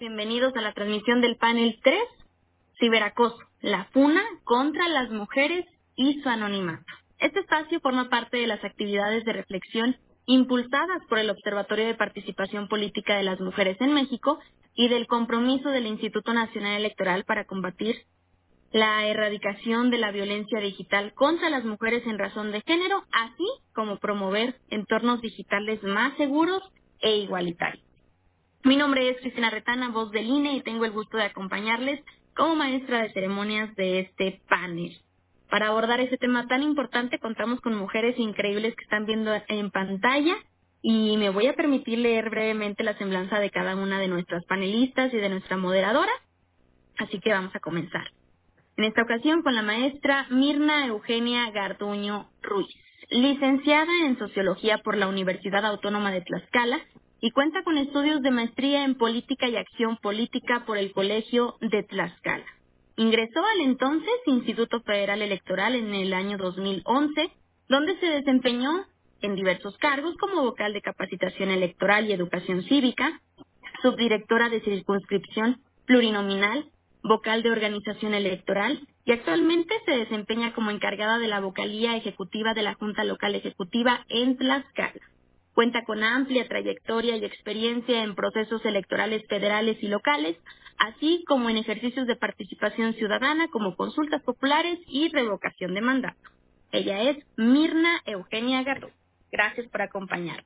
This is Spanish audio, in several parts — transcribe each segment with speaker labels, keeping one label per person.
Speaker 1: Bienvenidos a la transmisión del panel 3, Ciberacoso, la funa contra las mujeres y su anonimato. Este espacio forma parte de las actividades de reflexión impulsadas por el Observatorio de Participación Política de las Mujeres en México y del compromiso del Instituto Nacional Electoral para combatir la erradicación de la violencia digital contra las mujeres en razón de género, así como promover entornos digitales más seguros e igualitarios. Mi nombre es Cristina Retana, voz del INE, y tengo el gusto de acompañarles como maestra de ceremonias de este panel. Para abordar este tema tan importante contamos con mujeres increíbles que están viendo en pantalla y me voy a permitir leer brevemente la semblanza de cada una de nuestras panelistas y de nuestra moderadora, así que vamos a comenzar. En esta ocasión con la maestra Mirna Eugenia Garduño Ruiz, licenciada en Sociología por la Universidad Autónoma de Tlaxcala y cuenta con estudios de maestría en Política y Acción Política por el Colegio de Tlaxcala. Ingresó al entonces Instituto Federal Electoral en el año 2011, donde se desempeñó en diversos cargos como vocal de Capacitación Electoral y Educación Cívica, subdirectora de circunscripción plurinominal, vocal de organización electoral y actualmente se desempeña como encargada de la vocalía ejecutiva de la Junta Local Ejecutiva en Tlaxcala. Cuenta con amplia trayectoria y experiencia en procesos electorales federales y locales, así como en ejercicios de participación ciudadana como consultas populares y revocación de mandato. Ella es Mirna Eugenia Garro. Gracias por acompañarnos.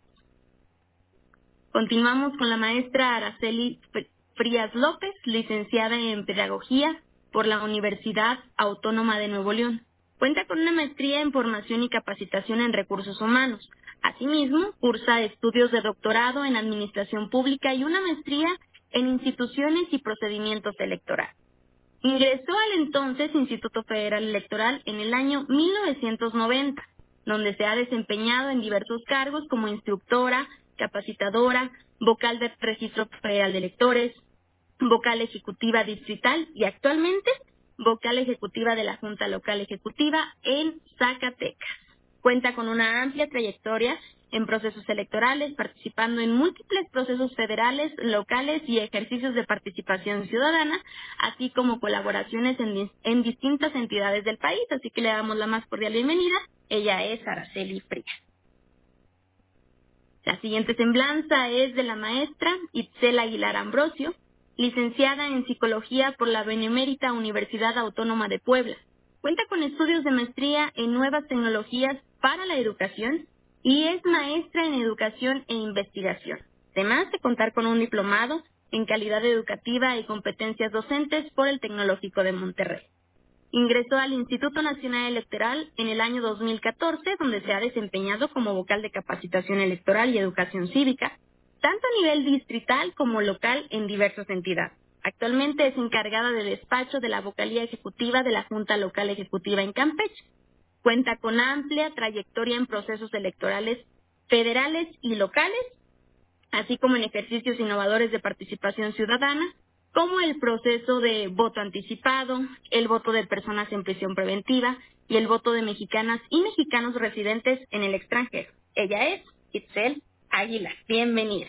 Speaker 1: Continuamos con la maestra Araceli Frías López, licenciada en Pedagogía por la Universidad Autónoma de Nuevo León. Cuenta con una maestría en Formación y Capacitación en Recursos Humanos. Asimismo, cursa estudios de doctorado en Administración Pública y una maestría en Instituciones y Procedimientos Electorales. Ingresó al entonces Instituto Federal Electoral en el año 1990, donde se ha desempeñado en diversos cargos como instructora, capacitadora, vocal del Registro Federal de Electores, vocal ejecutiva distrital y actualmente vocal ejecutiva de la Junta Local Ejecutiva en Zacatecas. Cuenta con una amplia trayectoria en procesos electorales, participando en múltiples procesos federales, locales y ejercicios de participación ciudadana, así como colaboraciones en distintas entidades del país. Así que le damos la más cordial bienvenida. Ella es Araceli Frías. La siguiente semblanza es de la maestra Itzel Aguilar Ambrosio, licenciada en Psicología por la Benemérita Universidad Autónoma de Puebla. Cuenta con estudios de maestría en Nuevas Tecnologías para la Educación y es maestra en Educación e Investigación, además de contar con un diplomado en Calidad Educativa y Competencias Docentes por el Tecnológico de Monterrey. Ingresó al Instituto Nacional Electoral en el año 2014, donde se ha desempeñado como vocal de Capacitación Electoral y Educación Cívica, tanto a nivel distrital como local en diversas entidades. Actualmente es encargada de despacho de la vocalía ejecutiva de la Junta Local Ejecutiva en Campeche. Cuenta con amplia trayectoria en procesos electorales federales y locales, así como en ejercicios innovadores de participación ciudadana, como el proceso de voto anticipado, el voto de personas en prisión preventiva y el voto de mexicanas y mexicanos residentes en el extranjero. Ella es Itzel Aguilar. Bienvenida.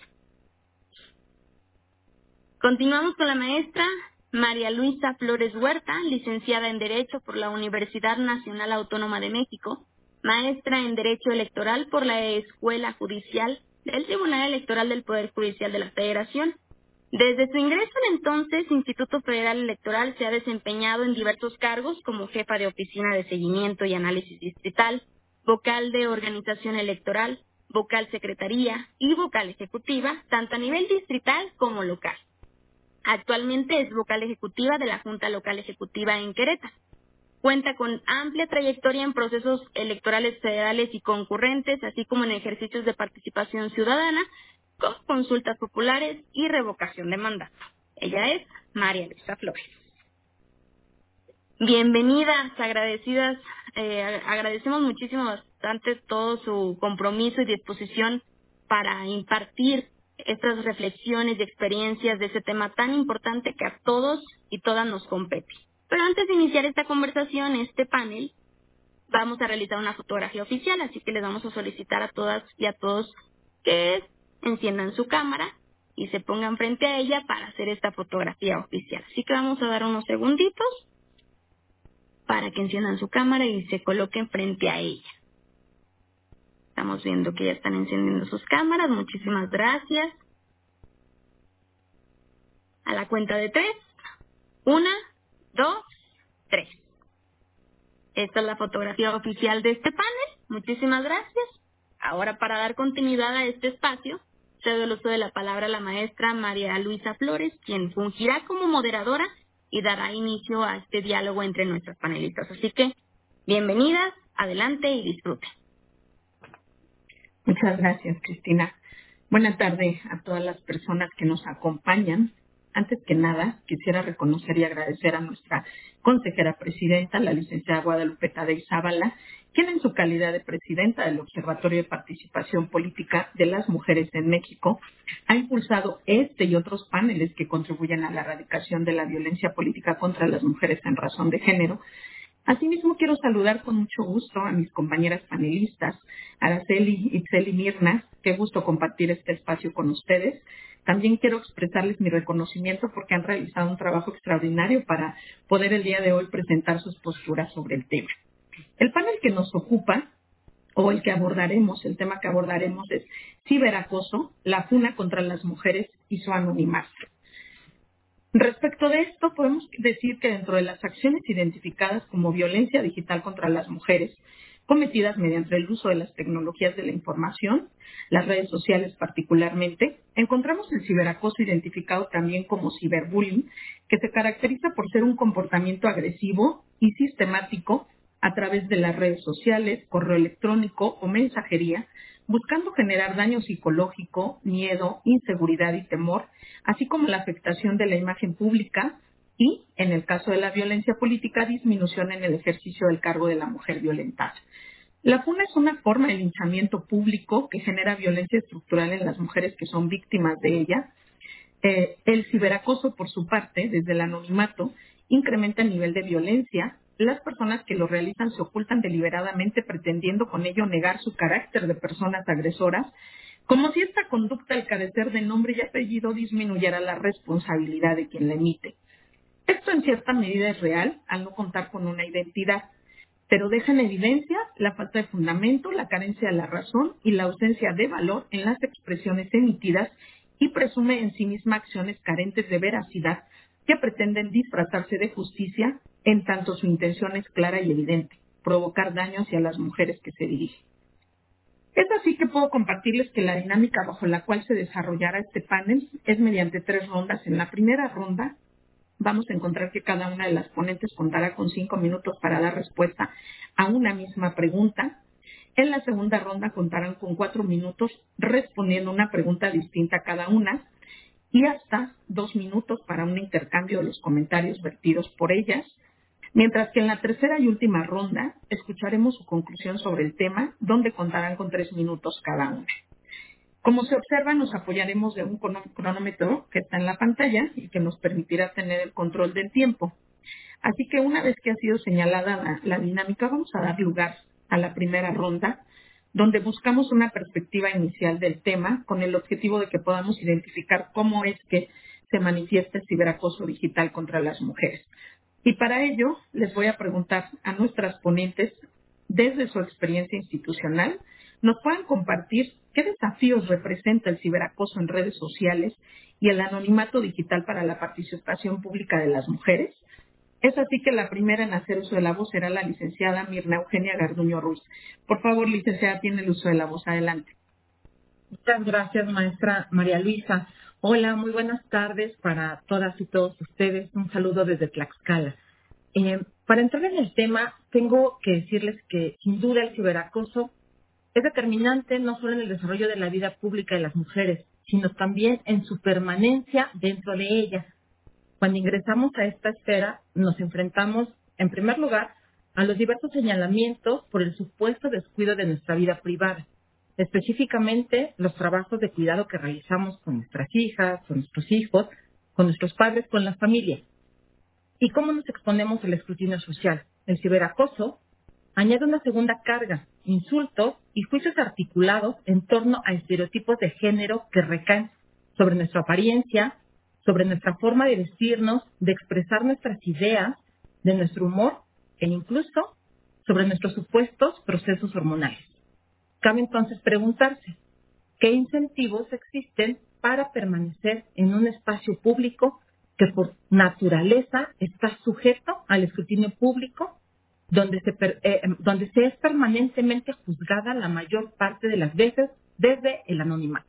Speaker 1: Continuamos con la maestra María Luisa Flores Huerta, licenciada en Derecho por la Universidad Nacional Autónoma de México, maestra en Derecho Electoral por la Escuela Judicial del Tribunal Electoral del Poder Judicial de la Federación. Desde su ingreso al entonces Instituto Federal Electoral se ha desempeñado en diversos cargos como jefa de Oficina de Seguimiento y Análisis Distrital, vocal de Organización Electoral, vocal Secretaría y vocal Ejecutiva, tanto a nivel distrital como local. Actualmente es vocal ejecutiva de la Junta Local Ejecutiva en Querétaro. Cuenta con amplia trayectoria en procesos electorales federales y concurrentes, así como en ejercicios de participación ciudadana, con consultas populares y revocación de mandato. Ella es María Luisa Flores. Bienvenidas, agradecidas, agradecemos muchísimo bastante todo su compromiso y disposición para impartir estas reflexiones y experiencias de ese tema tan importante que a todos y todas nos compete. Pero antes de iniciar esta conversación, este panel, vamos a realizar una fotografía oficial, así que les vamos a solicitar a todas y a todos que enciendan su cámara y se pongan frente a ella para hacer esta fotografía oficial. Así que vamos a dar unos segunditos para que enciendan su cámara y se coloquen frente a ella. Estamos viendo que ya están encendiendo sus cámaras. Muchísimas gracias. A la cuenta de 3. 1, 2, 3. Esta es la fotografía oficial de este panel. Muchísimas gracias. Ahora, para dar continuidad a este espacio, cedo el uso de la palabra a la maestra María Luisa Flores, quien fungirá como moderadora y dará inicio a este diálogo entre nuestros panelistas. Así que, bienvenidas, adelante y disfruten.
Speaker 2: Muchas gracias, Cristina. Buenas tardes a todas las personas que nos acompañan. Antes que nada, quisiera reconocer y agradecer a nuestra consejera presidenta, la licenciada Guadalupe Tadei Zavala, quien en su calidad de presidenta del Observatorio de Participación Política de las Mujeres en México ha impulsado este y otros paneles que contribuyen a la erradicación de la violencia política contra las mujeres en razón de género. Asimismo, quiero saludar con mucho gusto a mis compañeras panelistas, Araceli, Itzel y Mirna. Qué gusto compartir este espacio con ustedes. También quiero expresarles mi reconocimiento porque han realizado un trabajo extraordinario para poder el día de hoy presentar sus posturas sobre el tema. El panel que nos ocupa, o el que abordaremos, el tema que abordaremos es ciberacoso, la funa contra las mujeres y su anonimato. Respecto de esto, podemos decir que dentro de las acciones identificadas como violencia digital contra las mujeres, cometidas mediante el uso de las tecnologías de la información, las redes sociales particularmente, encontramos el ciberacoso identificado también como ciberbullying, que se caracteriza por ser un comportamiento agresivo y sistemático a través de las redes sociales, correo electrónico o mensajería, buscando generar daño psicológico, miedo, inseguridad y temor, así como la afectación de la imagen pública y, en el caso de la violencia política, disminución en el ejercicio del cargo de la mujer violentada. La funa es una forma de linchamiento público que genera violencia estructural en las mujeres que son víctimas de ella. El ciberacoso, por su parte, desde el anonimato, incrementa el nivel de violencia. Las personas que lo realizan se ocultan deliberadamente, pretendiendo con ello negar su carácter de personas agresoras, como si esta conducta, al carecer de nombre y apellido, disminuyera la responsabilidad de quien la emite. Esto en cierta medida es real, al no contar con una identidad, pero deja en evidencia la falta de fundamento, la carencia de la razón y la ausencia de valor en las expresiones emitidas y presume en sí misma acciones carentes de veracidad que pretenden disfrazarse de justicia, en tanto su intención es clara y evidente: provocar daño hacia las mujeres que se dirigen. Es así que puedo compartirles que la dinámica bajo la cual se desarrollará este panel es mediante 3 rondas. En la primera ronda vamos a encontrar que cada una de las ponentes contará con 5 minutos para dar respuesta a una misma pregunta. En la segunda ronda contarán con 4 minutos respondiendo una pregunta distinta a cada una y hasta 2 minutos para un intercambio de los comentarios vertidos por ellas. Mientras que en la tercera y última ronda escucharemos su conclusión sobre el tema, donde contarán con 3 minutos cada una. Como se observa, nos apoyaremos de un cronómetro que está en la pantalla y que nos permitirá tener el control del tiempo. Así que una vez que ha sido señalada la dinámica, vamos a dar lugar a la primera ronda, donde buscamos una perspectiva inicial del tema con el objetivo de que podamos identificar cómo es que se manifiesta el ciberacoso digital contra las mujeres. Y para ello les voy a preguntar a nuestras ponentes, desde su experiencia institucional, nos puedan compartir qué desafíos representa el ciberacoso en redes sociales y el anonimato digital para la participación pública de las mujeres. Es así que la primera en hacer uso de la voz será la licenciada Mirna Eugenia Garduño Ruiz. Por favor, licenciada, tiene el uso de la voz. Adelante.
Speaker 3: Muchas gracias, maestra María Luisa. Hola, muy buenas tardes para todas y todos ustedes. Un saludo desde Tlaxcala. Para entrar en el tema, tengo que decirles que, sin duda, el ciberacoso es determinante no solo en el desarrollo de la vida pública de las mujeres, sino también en su permanencia dentro de ella. Cuando ingresamos a esta esfera, nos enfrentamos, en primer lugar, a los diversos señalamientos por el supuesto descuido de nuestra vida privada, específicamente los trabajos de cuidado que realizamos con nuestras hijas, con nuestros hijos, con nuestros padres, con la familia. ¿Y cómo nos exponemos al escrutinio social? El ciberacoso añade una segunda carga, insultos y juicios articulados en torno a estereotipos de género que recaen sobre nuestra apariencia, sobre nuestra forma de vestirnos, de expresar nuestras ideas, de nuestro humor e incluso sobre nuestros supuestos procesos hormonales. Cabe entonces preguntarse, ¿qué incentivos existen para permanecer en un espacio público que por naturaleza está sujeto al escrutinio público, donde se es permanentemente juzgada la mayor parte de las veces desde el anonimato?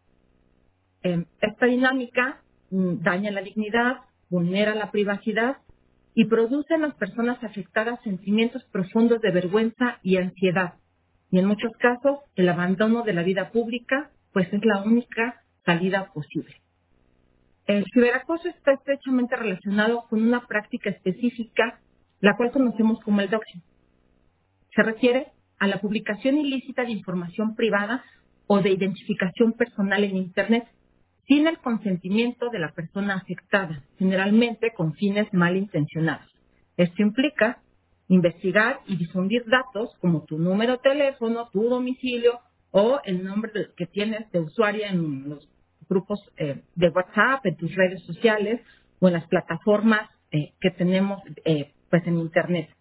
Speaker 3: Esta dinámica daña la dignidad, vulnera la privacidad y produce en las personas afectadas sentimientos profundos de vergüenza y ansiedad. Y en muchos casos, el abandono de la vida pública, pues es la única salida posible. El ciberacoso está estrechamente relacionado con una práctica específica, la cual conocemos como el doxing. Se refiere a la publicación ilícita de información privada o de identificación personal en Internet, sin el consentimiento de la persona afectada, generalmente con fines malintencionados. Esto implica investigar y difundir datos como tu número de teléfono, tu domicilio o el nombre que tienes de usuario en los grupos de WhatsApp, en tus redes sociales o en las plataformas que tenemos pues en Internet.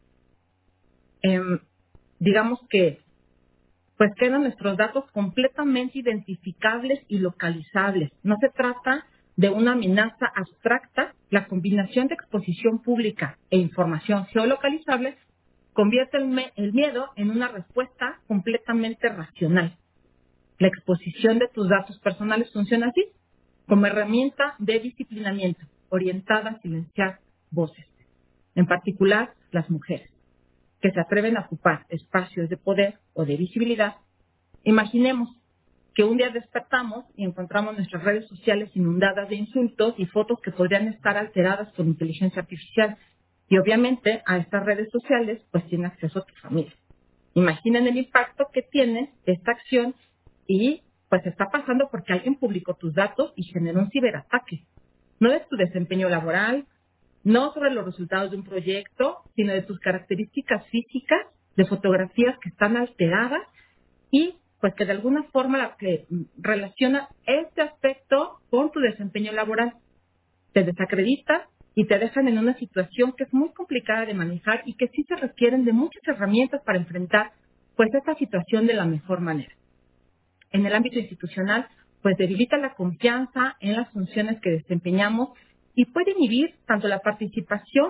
Speaker 3: Digamos que pues quedan nuestros datos completamente identificables y localizables. No se trata de una amenaza abstracta. La combinación de exposición pública e información geolocalizable convierte el miedo en una respuesta completamente racional. La exposición de tus datos personales funciona así, como herramienta de disciplinamiento, orientada a silenciar voces, en particular las mujeres, que se atreven a ocupar espacios de poder o de visibilidad. Imaginemos que un día despertamos y encontramos nuestras redes sociales inundadas de insultos y fotos que podrían estar alteradas por inteligencia artificial. Y obviamente a estas redes sociales pues tiene acceso tu familia. Imaginen el impacto que tiene esta acción y pues está pasando porque alguien publicó tus datos y generó un ciberataque. No de tu desempeño laboral, no sobre los resultados de un proyecto, sino de tus características físicas, de fotografías que están alteradas y pues que de alguna forma que relaciona este aspecto con tu desempeño laboral. Te desacredita y te dejan en una situación que es muy complicada de manejar y que sí se requieren de muchas herramientas para enfrentar pues esta situación de la mejor manera. En el ámbito institucional, pues debilita la confianza en las funciones que desempeñamos y puede inhibir tanto la participación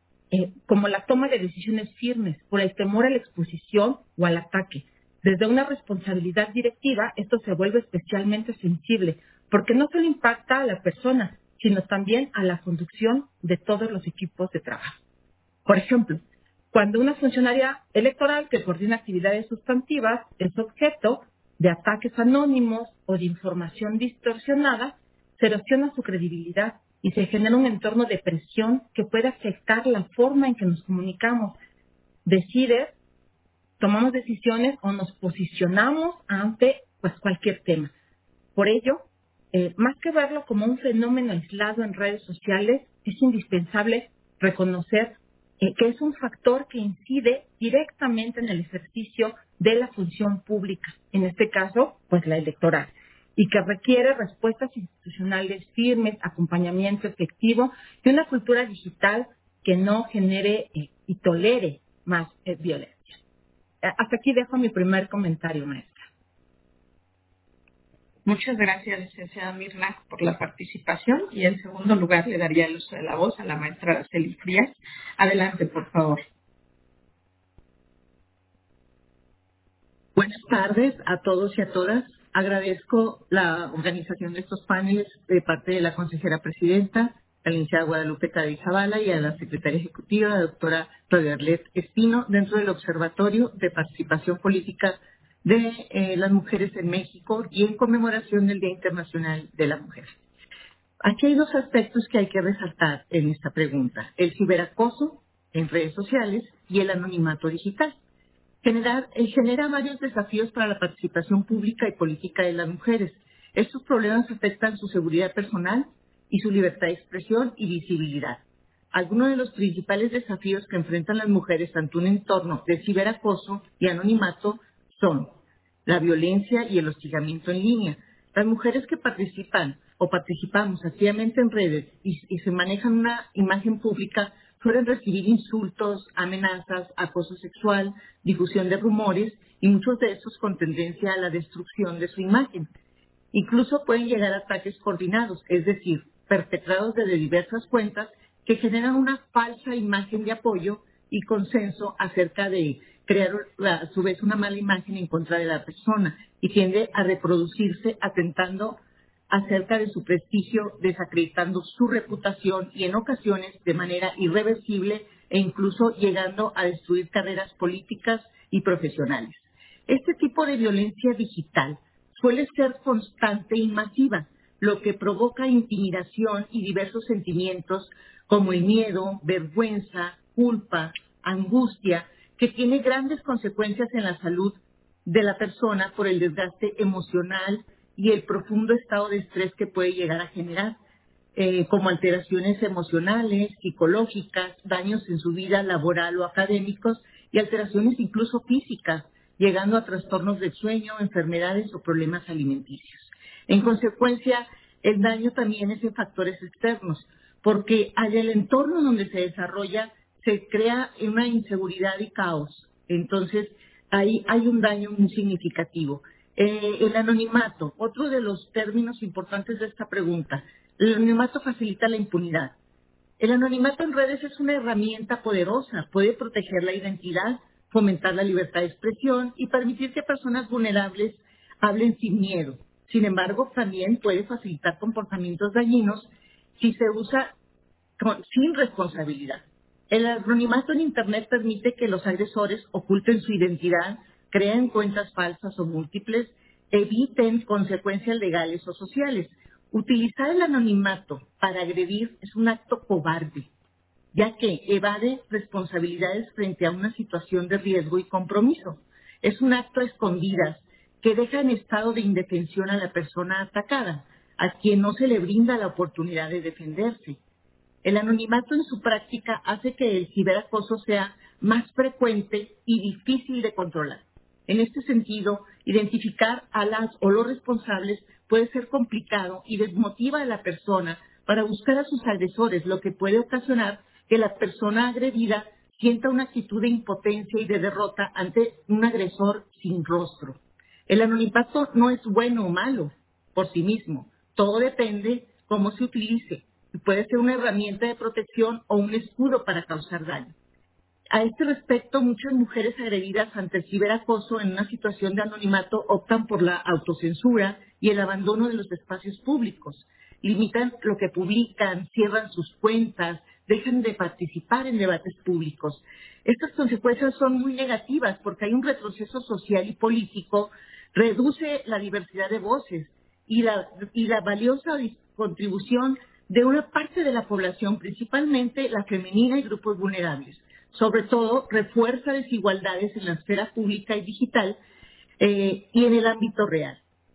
Speaker 3: como la toma de decisiones firmes por el temor a la exposición o al ataque. Desde una responsabilidad directiva, esto se vuelve especialmente sensible, porque no solo impacta a la persona, sino también a la conducción de todos los equipos de trabajo. Por ejemplo, cuando una funcionaria electoral que coordina actividades sustantivas es objeto de ataques anónimos o de información distorsionada, se erosiona su credibilidad y se genera un entorno de presión que puede afectar la forma en que nos comunicamos. Tomamos decisiones o nos posicionamos ante pues cualquier tema. Por ello, más que verlo como un fenómeno aislado en redes sociales, es indispensable reconocer que es un factor que incide directamente en el ejercicio de la función pública, en este caso, pues la electoral, y que requiere respuestas institucionales firmes, acompañamiento efectivo y una cultura digital que no genere y tolere más violencia. Hasta aquí dejo mi primer comentario, maestra.
Speaker 2: Muchas gracias, licenciada Mirna, por la participación. Y en segundo lugar le daría el uso de la voz a la maestra Araceli Frías. Adelante, por favor.
Speaker 4: Buenas tardes a todos y a todas. Agradezco la organización de estos paneles de parte de la consejera presidenta, la licenciada Guadalupe Tadei Zavala, y a la secretaria ejecutiva, la doctora Claudia Arlet Espino, dentro del Observatorio de Participación Política de las Mujeres en México y en conmemoración del Día Internacional de la Mujer. Aquí hay dos aspectos que hay que resaltar en esta pregunta: el ciberacoso en redes sociales y el anonimato digital. Genera varios desafíos para la participación pública y política de las mujeres. Estos problemas afectan su seguridad personal y su libertad de expresión y visibilidad. Algunos de los principales desafíos que enfrentan las mujeres ante un entorno de ciberacoso y anonimato son la violencia y el hostigamiento en línea, Las mujeres que participan o participamos activamente en redes y se manejan una imagen pública suelen recibir insultos, amenazas, acoso sexual, difusión de rumores y muchos de estos con tendencia a la destrucción de su imagen. Incluso pueden llegar a ataques coordinados, es decir, perpetrados desde diversas cuentas que generan una falsa imagen de apoyo y consenso acerca de crear a su vez una mala imagen en contra de la persona y tiende a reproducirse atentando acerca de su prestigio, desacreditando su reputación y en ocasiones de manera irreversible e incluso llegando a destruir carreras políticas y profesionales. Este tipo de violencia digital suele ser constante y masiva, lo que provoca intimidación y diversos sentimientos como el miedo, vergüenza, culpa, angustia, que tiene grandes consecuencias en la salud de la persona por el desgaste emocional y el profundo estado de estrés que puede llegar a generar, como alteraciones emocionales, psicológicas, daños en su vida laboral o académicos y alteraciones incluso físicas, llegando a trastornos del sueño, enfermedades o problemas alimenticios. En consecuencia, el daño también es en factores externos, porque en el entorno donde se desarrolla se crea una inseguridad y caos. Entonces, ahí hay un daño muy significativo. El anonimato, otro de los términos importantes de esta pregunta. El anonimato facilita la impunidad. El anonimato en redes es una herramienta poderosa, puede proteger la identidad, fomentar la libertad de expresión y permitir que personas vulnerables hablen sin miedo. Sin embargo, también puede facilitar comportamientos dañinos si se usa sin responsabilidad. El anonimato en Internet permite que los agresores oculten su identidad, creen cuentas falsas o múltiples, eviten consecuencias legales o sociales. Utilizar el anonimato para agredir es un acto cobarde, ya que evade responsabilidades frente a una situación de riesgo y compromiso. Es un acto a escondidas que deja en estado de indefensión a la persona atacada, a quien no se le brinda la oportunidad de defenderse. El anonimato en su práctica hace que el ciberacoso sea más frecuente y difícil de controlar. En este sentido, identificar a las o los responsables puede ser complicado y desmotiva a la persona para buscar a sus agresores, lo que puede ocasionar que la persona agredida sienta una actitud de impotencia y de derrota ante un agresor sin rostro. El anonimato no es bueno o malo por sí mismo, todo depende cómo se utilice. Puede ser una herramienta de protección o un escudo para causar daño. A este respecto, muchas mujeres agredidas ante el ciberacoso en una situación de anonimato optan por la autocensura y el abandono de los espacios públicos. Limitan lo que publican, cierran sus cuentas, dejan de participar en debates públicos. Estas consecuencias son muy negativas porque hay un retroceso social y político, reduce la diversidad de voces y la valiosa contribución de una parte de la población, principalmente la femenina y grupos vulnerables. Sobre todo, refuerza desigualdades en la esfera pública y digital y en el ámbito real.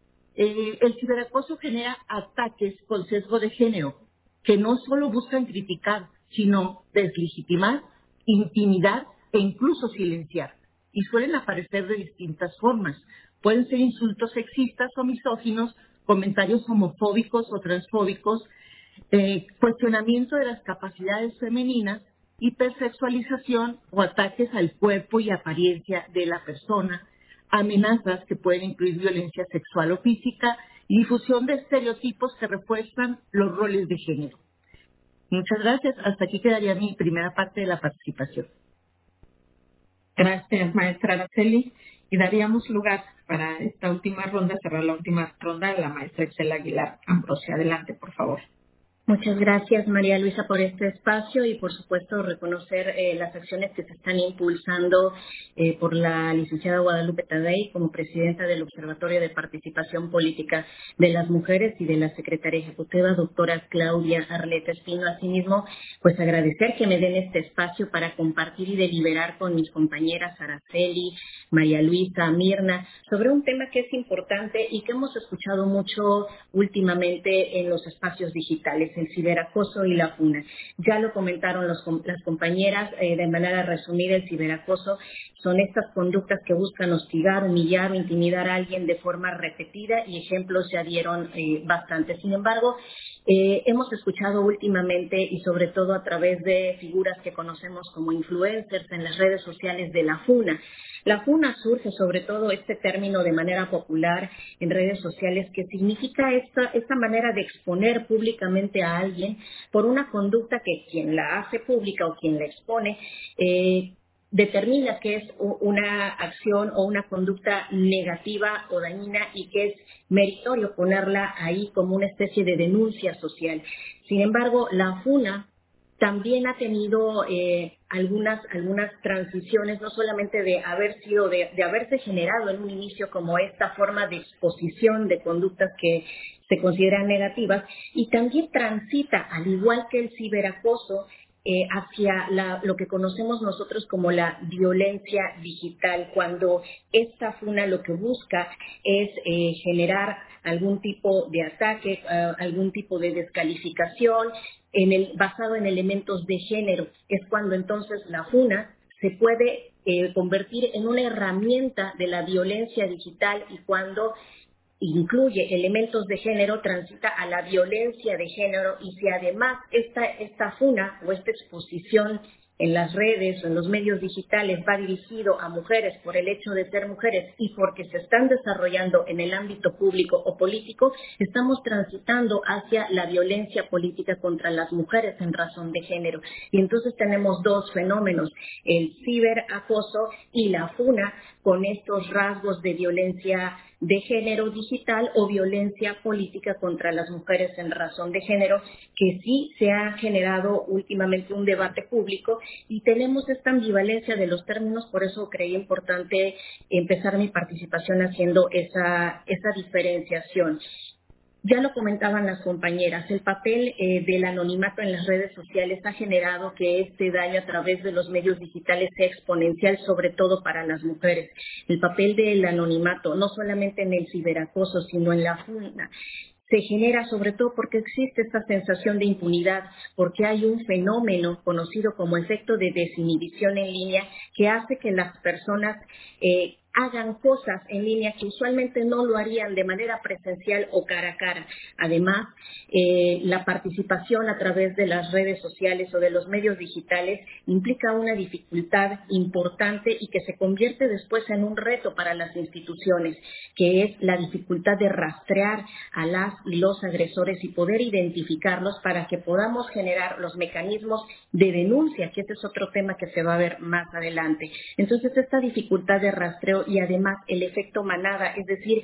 Speaker 4: El ciberacoso genera ataques con sesgo de género que no solo buscan criticar, sino deslegitimar, intimidar e incluso silenciar. Y suelen aparecer de distintas formas. Pueden ser insultos sexistas o misóginos, comentarios homofóbicos o transfóbicos, cuestionamiento de las capacidades femeninas, hipersexualización o ataques al cuerpo y apariencia de la persona, amenazas que pueden incluir violencia sexual o física y difusión de estereotipos que refuerzan los roles de género. Muchas gracias. Hasta aquí quedaría mi primera parte de la participación.
Speaker 2: Gracias, maestra Araceli. Y daríamos lugar para esta última ronda, cerrar la última ronda, a la maestra Excela Aguilar Ambrosia. Adelante, por favor.
Speaker 1: Muchas gracias, María Luisa, por este espacio y, por supuesto, reconocer las acciones que se están impulsando por la licenciada Guadalupe Taddei como presidenta del Observatorio de Participación Política de las Mujeres y de la secretaria ejecutiva, doctora Claudia Arleta Espino. Asimismo, pues agradecer que me den este espacio para compartir y deliberar con mis compañeras Araceli, María Luisa, Mirna, sobre un tema que es importante y que hemos escuchado mucho últimamente en los espacios digitales.
Speaker 5: es el ciberacoso y la funa. Ya lo comentaron las compañeras, de manera resumida, el ciberacoso son estas conductas que buscan hostigar, humillar o intimidar a alguien de forma repetida, y ejemplos ya dieron bastante. Sin embargo, hemos escuchado últimamente, y sobre todo a través de figuras que conocemos como influencers en las redes sociales, de la funa. La funa surge sobre todo este término de manera popular en redes sociales, que significa esta manera de exponer públicamente a alguien por una conducta que quien la hace pública o quien la expone determina que es una acción o una conducta negativa o dañina, y que es meritorio ponerla ahí como una especie de denuncia social. Sin embargo, la funa también ha tenido algunas transiciones, no solamente de haberse generado en un inicio como esta forma de exposición de conductas que se consideran negativas, y también transita, al igual que el ciberacoso, hacia lo que conocemos nosotros como la violencia digital, cuando esta funa lo que busca es generar algún tipo de ataque, algún tipo de descalificación basado en elementos de género. Es cuando entonces la funa se puede convertir en una herramienta de la violencia digital, y cuando incluye elementos de género, transita a la violencia de género. Y si además esta funa o esta exposición en las redes o en los medios digitales va dirigido a mujeres por el hecho de ser mujeres y porque se están desarrollando en el ámbito público o político, estamos transitando hacia la violencia política contra las mujeres en razón de género. Y entonces tenemos dos fenómenos, el ciberacoso y la funa, con estos rasgos de violencia de género digital o violencia política contra las mujeres en razón de género, que sí se ha generado últimamente un debate público, y tenemos esta ambivalencia de los términos. Por eso creí importante empezar mi participación haciendo esa diferenciación. Ya lo comentaban las compañeras, el papel del anonimato en las redes sociales ha generado que este daño a través de los medios digitales sea exponencial, sobre todo para las mujeres. El papel del anonimato, no solamente en el ciberacoso, sino en la funa, se genera sobre todo porque existe esta sensación de impunidad, porque hay un fenómeno conocido como efecto de desinhibición en línea, que hace que las personas hagan cosas en línea que usualmente no lo harían de manera presencial o cara a cara. Además, la participación a través de las redes sociales o de los medios digitales implica una dificultad importante y que se convierte después en un reto para las instituciones, que es la dificultad de rastrear a las y los agresores y poder identificarlos para que podamos generar los mecanismos de denuncia, que ese es otro tema que se va a ver más adelante. Entonces, esta dificultad de rastreo y además el efecto manada, es decir,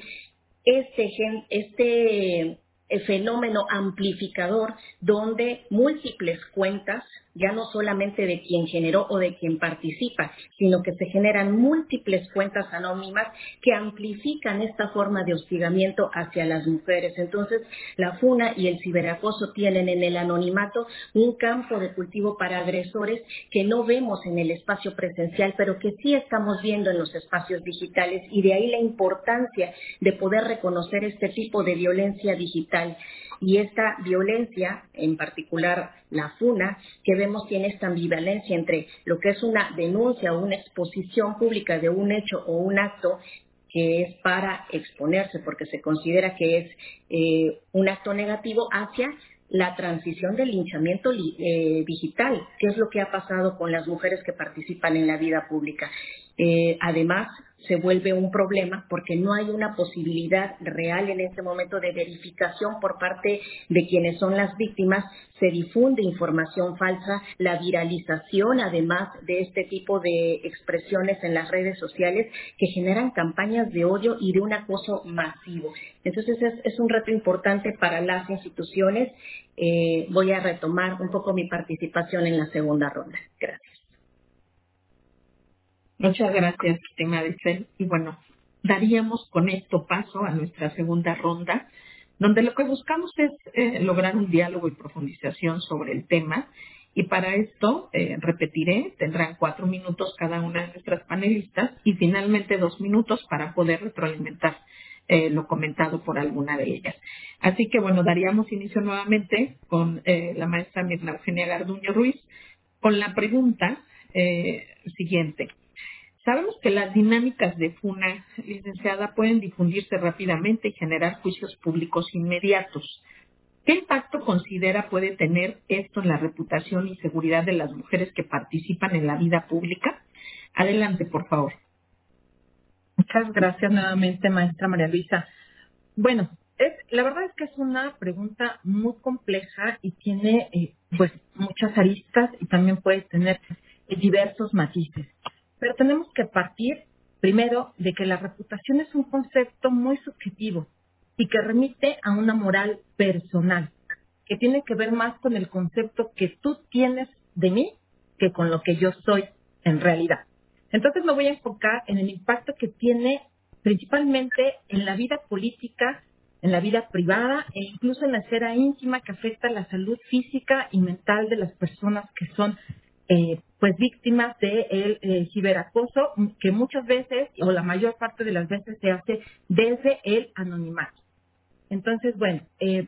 Speaker 5: el fenómeno amplificador, donde múltiples cuentas, ya no solamente de quien generó o de quien participa, sino que se generan múltiples cuentas anónimas que amplifican esta forma de hostigamiento hacia las mujeres. Entonces, la funa y el ciberacoso tienen en el anonimato un campo de cultivo para agresores que no vemos en el espacio presencial, pero que sí estamos viendo en los espacios digitales, y de ahí la importancia de poder reconocer este tipo de violencia digital. Y esta violencia, en particular la funa, que vemos tiene esta ambivalencia entre lo que es una denuncia o una exposición pública de un hecho o un acto que es para exponerse porque se considera que es un acto negativo, hacia la transición del linchamiento digital, que es lo que ha pasado con las mujeres que participan en la vida pública. Además, se vuelve un problema porque no hay una posibilidad real en este momento de verificación por parte de quienes son las víctimas. Se difunde información falsa, la viralización además de este tipo de expresiones en las redes sociales que generan campañas de odio y de un acoso masivo. Entonces es un reto importante para las instituciones. Voy a retomar un poco mi participación en la segunda ronda. Gracias.
Speaker 2: Muchas gracias, Maricel. Y bueno, daríamos con esto paso a nuestra segunda ronda, donde lo que buscamos es lograr un diálogo y profundización sobre el tema. Y para esto, repetiré, tendrán 4 minutos cada una de nuestras panelistas y finalmente 2 minutos para poder retroalimentar lo comentado por alguna de ellas. Así que, bueno, daríamos inicio nuevamente con la maestra Mirna Eugenia Garduño Ruiz con la pregunta siguiente. Sabemos que las dinámicas de FUNA, licenciada, pueden difundirse rápidamente y generar juicios públicos inmediatos. ¿Qué impacto considera puede tener esto en la reputación y seguridad de las mujeres que participan en la vida pública? Adelante, por favor.
Speaker 3: Muchas gracias nuevamente, maestra María Luisa. Bueno, la verdad es que es una pregunta muy compleja y tiene pues muchas aristas y también puede tener diversos matices. Pero tenemos que partir primero de que la reputación es un concepto muy subjetivo y que remite a una moral personal, que tiene que ver más con el concepto que tú tienes de mí que con lo que yo soy en realidad. Entonces me voy a enfocar en el impacto que tiene principalmente en la vida política, en la vida privada e incluso en la esfera íntima que afecta la salud física y mental de las personas que son pues víctimas del ciberacoso, que muchas veces o la mayor parte de las veces se hace desde el anonimato. Entonces, bueno,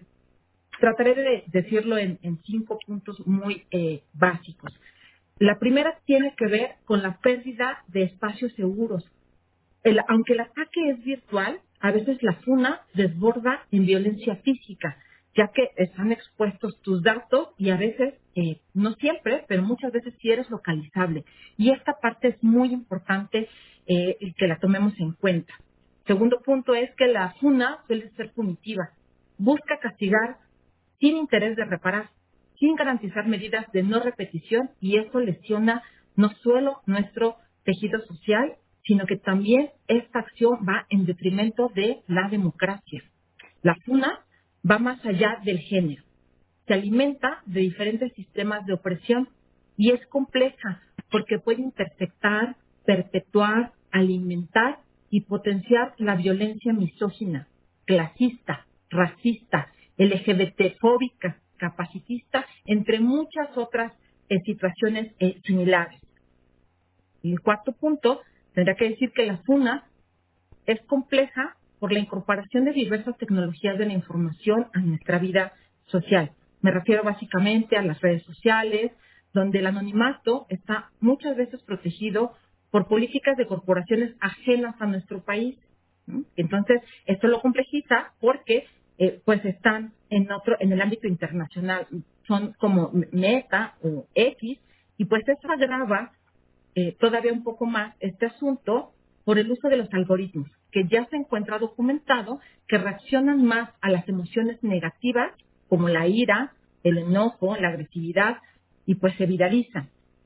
Speaker 3: trataré de decirlo en 5 puntos muy básicos. La primera tiene que ver con la pérdida de espacios seguros. Aunque el ataque es virtual, a veces la FUNA desborda en violencia física, ya que están expuestos tus datos y a veces, no siempre, pero muchas veces sí eres localizable. Y esta parte es muy importante que la tomemos en cuenta. Segundo punto es que la FUNA suele ser punitiva. Busca castigar sin interés de reparar, sin garantizar medidas de no repetición, y eso lesiona no solo nuestro tejido social, sino que también esta acción va en detrimento de la democracia. La FUNA va más allá del género, se alimenta de diferentes sistemas de opresión y es compleja porque puede intersectar, perpetuar, alimentar y potenciar la violencia misógina, clasista, racista, LGBT-fóbica, capacitista, entre muchas otras situaciones similares. Y el cuarto punto, tendría que decir que la FUNA es compleja por la incorporación de diversas tecnologías de la información a nuestra vida social. Me refiero básicamente a las redes sociales, donde el anonimato está muchas veces protegido por políticas de corporaciones ajenas a nuestro país, ¿no? Entonces, esto lo complejiza porque pues están en el ámbito internacional, son como Meta o X, y pues eso agrava todavía un poco más este asunto por el uso de los algoritmos, que ya se encuentra documentado que reaccionan más a las emociones negativas, como la ira, el enojo, la agresividad, y pues se viralizan.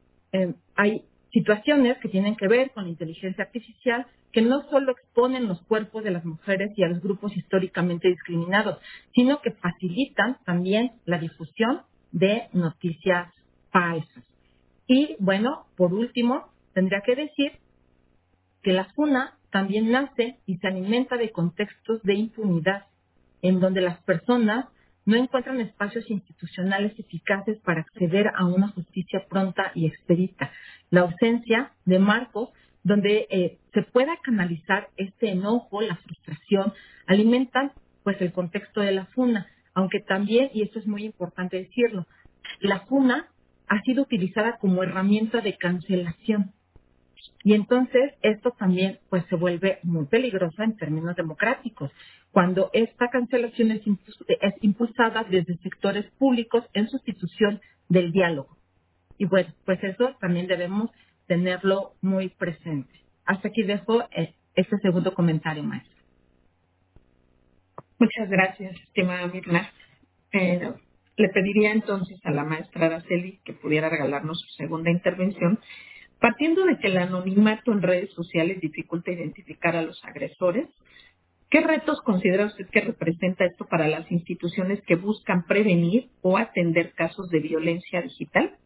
Speaker 3: Hay situaciones que tienen que ver con la inteligencia artificial que no solo exponen los cuerpos de las mujeres y a los grupos históricamente discriminados, sino que facilitan también la difusión de noticias falsas. Y bueno, por último, tendría que decir que la FUNA también nace y se alimenta de contextos de impunidad, en donde las personas no encuentran espacios institucionales eficaces para acceder a una justicia pronta y expedita. La ausencia de marcos donde se pueda canalizar este enojo, la frustración, alimentan pues el contexto de la FUNA, aunque también, y esto es muy importante decirlo, la FUNA ha sido utilizada como herramienta de cancelación. Y entonces esto también pues se vuelve muy peligroso en términos democráticos, cuando esta cancelación es impulsada desde sectores públicos en sustitución del diálogo. Y bueno, pues eso también debemos tenerlo muy presente. Hasta aquí dejo este segundo comentario, maestra.
Speaker 2: Muchas gracias, estimada Mirna. Le pediría entonces a la maestra Araceli que pudiera regalarnos su segunda intervención, partiendo de que el anonimato en redes sociales dificulta identificar a los agresores. ¿Qué retos considera usted que representa esto para las instituciones que buscan prevenir o atender casos de violencia digital?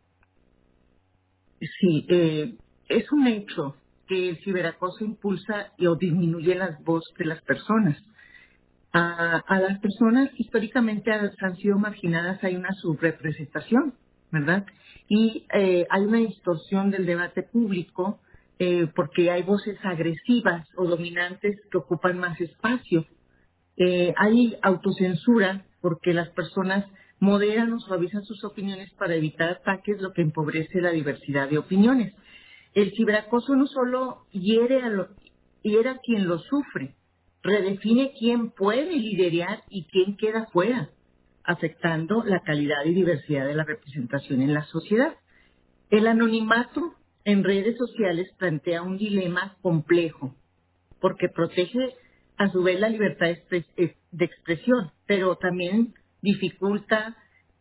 Speaker 4: Sí, es un hecho que el ciberacoso impulsa o disminuye las voces de las personas. A las personas que históricamente han sido marginadas hay una subrepresentación, ¿verdad? Y hay una distorsión del debate público porque hay voces agresivas o dominantes que ocupan más espacio. Hay autocensura porque las personas moderan o suavizan sus opiniones para evitar ataques, lo que empobrece la diversidad de opiniones. El ciberacoso no solo hiere a quien lo sufre, redefine quién puede liderar y quién queda fuera, afectando la calidad y diversidad de la representación en la sociedad. El anonimato en redes sociales plantea un dilema complejo, porque protege a su vez la libertad de expresión, pero también dificulta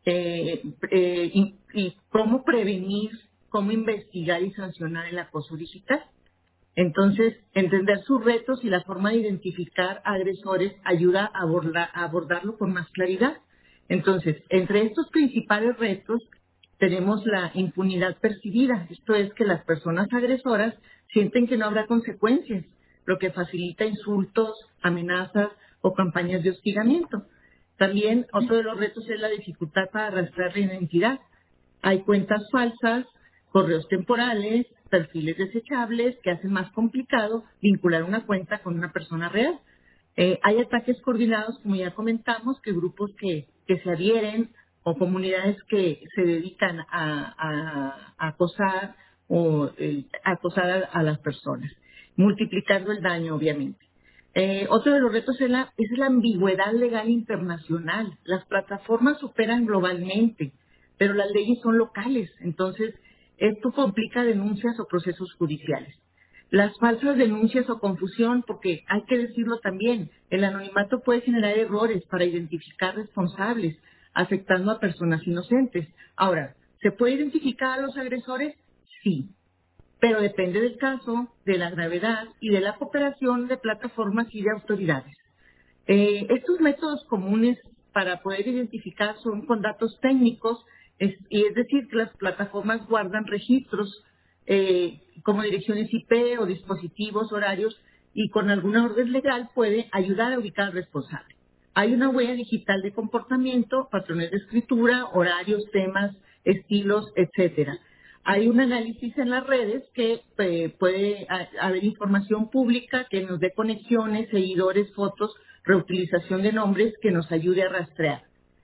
Speaker 4: y cómo prevenir, cómo investigar y sancionar el acoso digital. Entonces, entender sus retos y la forma de identificar agresores ayuda a abordarlo con más claridad. Entonces, entre estos principales retos tenemos la impunidad percibida. Esto es que las personas agresoras sienten que no habrá consecuencias, lo que facilita insultos, amenazas o campañas de hostigamiento. También otro de los retos es la dificultad para rastrear la identidad. Hay cuentas falsas, correos temporales, perfiles desechables que hacen más complicado vincular una cuenta con una persona real. Hay ataques coordinados, como ya comentamos, que grupos que se adhieren o comunidades que se dedican a acosar o acosar a las personas, multiplicando el daño, obviamente. Otro de los retos es la ambigüedad legal internacional. Las plataformas operan globalmente, pero las leyes son locales, entonces esto complica denuncias o procesos judiciales. Las falsas denuncias o confusión, porque hay que decirlo también, el anonimato puede generar errores para identificar responsables, afectando a personas inocentes. Ahora, ¿se puede identificar a los agresores? Sí, pero depende del caso, de la gravedad y de la cooperación de plataformas y de autoridades. Estos métodos comunes para poder identificar son con datos técnicos, y es decir, que las plataformas guardan registros como direcciones IP o dispositivos horarios y con alguna orden legal puede ayudar a ubicar al responsable. Hay una huella digital de comportamiento, patrones de escritura, horarios, temas, estilos, etcétera. Hay un análisis en las redes que puede haber información pública que nos dé conexiones, seguidores, fotos, reutilización de nombres que nos ayude a rastrear.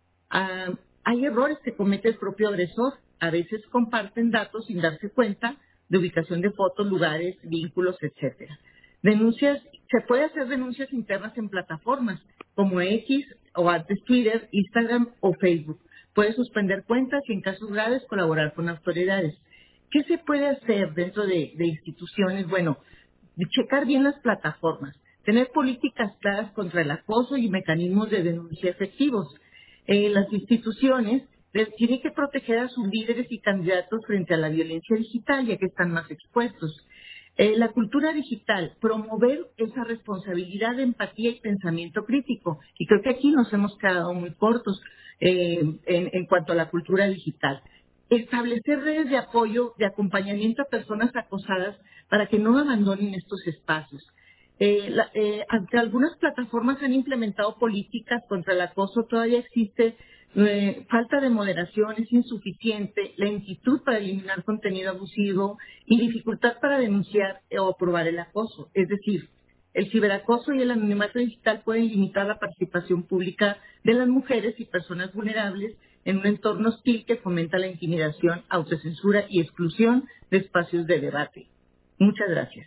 Speaker 4: Hay errores que comete el propio agresor. A veces comparten datos sin darse cuenta de ubicación de fotos, lugares, vínculos, etcétera. Se puede hacer denuncias internas en plataformas como X o antes Twitter, Instagram o Facebook. Puede suspender cuentas y en casos graves colaborar con autoridades. ¿Qué se puede hacer dentro de instituciones? Bueno, checar bien las plataformas, tener políticas claras contra el acoso y mecanismos de denuncia efectivos. Las instituciones tienen que proteger a sus líderes y candidatos frente a la violencia digital, ya que están más expuestos. La cultura digital, promover esa responsabilidad de empatía y pensamiento crítico. Y creo que aquí nos hemos quedado muy cortos en cuanto a la cultura digital. Establecer redes de apoyo, de acompañamiento a personas acosadas para que no abandonen estos espacios. Aunque algunas plataformas han implementado políticas contra el acoso, todavía existe falta de moderación, es insuficiente, lentitud para eliminar contenido abusivo y dificultad para denunciar o probar el acoso. Es decir, el ciberacoso y el anonimato digital pueden limitar la participación pública de las mujeres y personas vulnerables en un entorno hostil que fomenta la intimidación, autocensura y exclusión de espacios de debate. Muchas gracias.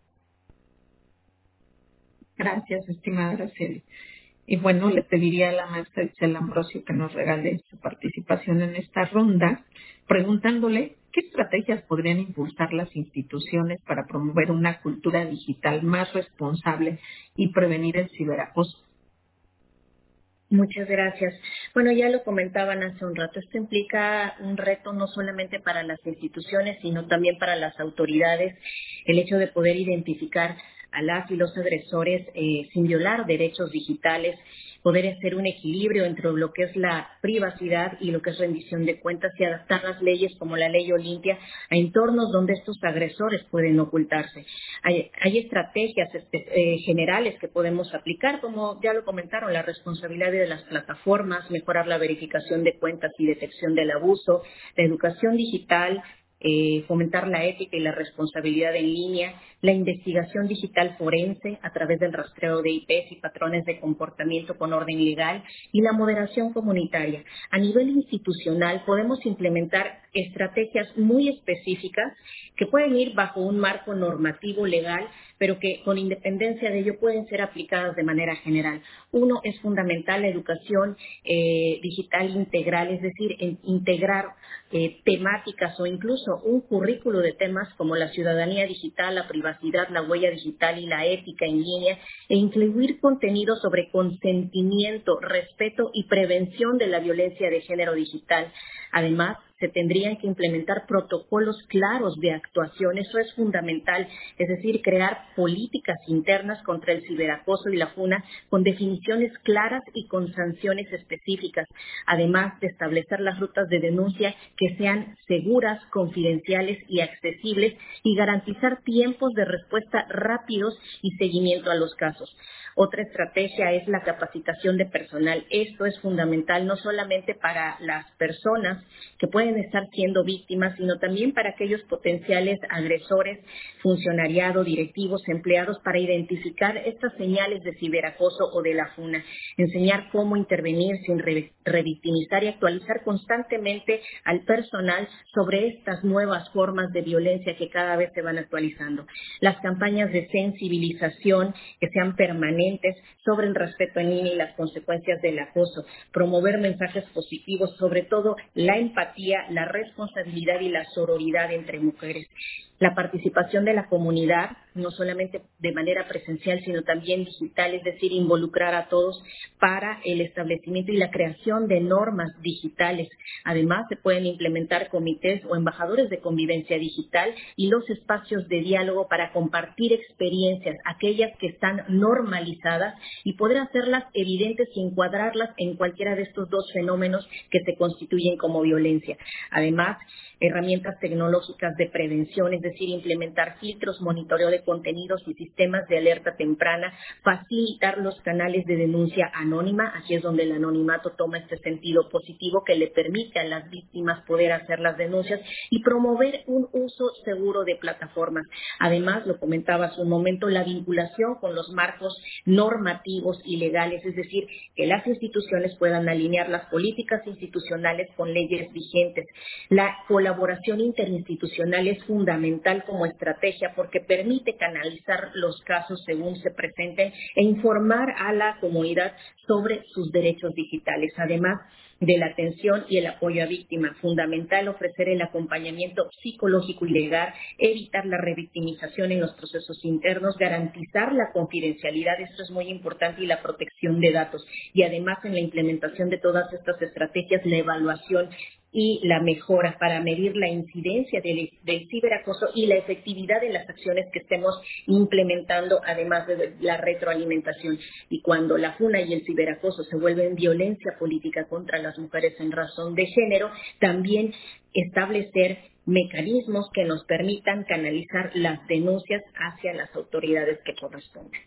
Speaker 2: Gracias, estimada Araceli. Y bueno, le pediría a la maestra Itzel Ambrosio que nos regale su participación en esta ronda, preguntándole qué estrategias podrían impulsar las instituciones para promover una cultura digital más responsable y prevenir el ciberacoso.
Speaker 5: Muchas gracias. Bueno, ya lo comentaban hace un rato, esto implica un reto no solamente para las instituciones, sino también para las autoridades, el hecho de poder identificar a las y los agresores sin violar derechos digitales, poder hacer un equilibrio entre lo que es la privacidad y lo que es rendición de cuentas y adaptar las leyes como la ley Olimpia a entornos donde estos agresores pueden ocultarse. Hay estrategias generales que podemos aplicar, como ya lo comentaron, la responsabilidad de las plataformas, mejorar la verificación de cuentas y detección del abuso, la educación digital, fomentar la ética y la responsabilidad en línea, la investigación digital forense a través del rastreo de IPs y patrones de comportamiento con orden legal y la moderación comunitaria. A nivel institucional podemos implementar estrategias muy específicas que pueden ir bajo un marco normativo legal, pero que con independencia de ello pueden ser aplicadas de manera general. Uno, es fundamental la educación digital integral, es decir, integrar temáticas o incluso un currículo de temas como la ciudadanía digital, la privacidad, la huella digital y la ética en línea, e incluir contenido sobre consentimiento, respeto y prevención de la violencia de género digital. Además, se tendrían que implementar protocolos claros de actuación, eso es fundamental, es decir, crear políticas internas contra el ciberacoso y la funa con definiciones claras y con sanciones específicas, además de establecer las rutas de denuncia que sean seguras, confidenciales y accesibles y garantizar tiempos de respuesta rápidos y seguimiento a los casos. Otra estrategia es la capacitación de personal. Esto es fundamental no solamente para las personas que pueden estar siendo víctimas, sino también para aquellos potenciales agresores, funcionariado, directivos, empleados, para identificar estas señales de ciberacoso o de la funa. Enseñar cómo intervenir sin revictimizar y actualizar constantemente al personal sobre estas nuevas formas de violencia que cada vez se van actualizando. Las campañas de sensibilización que sean permanentes sobre el respeto en línea y las consecuencias del acoso, promover mensajes positivos, sobre todo la empatía, la responsabilidad y la sororidad entre mujeres. La participación de la comunidad, no solamente de manera presencial, sino también digital, es decir, involucrar a todos para el establecimiento y la creación de normas digitales. Además, se pueden implementar comités o embajadores de convivencia digital y los espacios de diálogo para compartir experiencias, aquellas que están normalizadas, y poder hacerlas evidentes y encuadrarlas en cualquiera de estos dos fenómenos que se constituyen como violencia. Además, herramientas tecnológicas de prevención, es decir, implementar filtros, monitoreo de contenidos y sistemas de alerta temprana, facilitar los canales de denuncia anónima, aquí es donde el anonimato toma este sentido positivo que le permite a las víctimas poder hacer las denuncias, y promover un uso seguro de plataformas. Además, lo comentaba hace un momento, la vinculación con los marcos normativos y legales, es decir, que las instituciones puedan alinear las políticas institucionales con leyes vigentes. La colaboración interinstitucional es fundamental como estrategia porque permite canalizar los casos según se presenten e informar a la comunidad sobre sus derechos digitales. Además de la atención y el apoyo a víctimas, fundamental ofrecer el acompañamiento psicológico y legal, evitar la revictimización en los procesos internos, garantizar la confidencialidad, esto es muy importante, y la protección de datos. Y además, en la implementación de todas estas estrategias, la evaluación y la mejora para medir la incidencia del ciberacoso y la efectividad de las acciones que estemos implementando, además de la retroalimentación. Y cuando la funa y el ciberacoso se vuelven violencia política contra las mujeres en razón de género, también establecer mecanismos que nos permitan canalizar las denuncias hacia las autoridades que corresponden.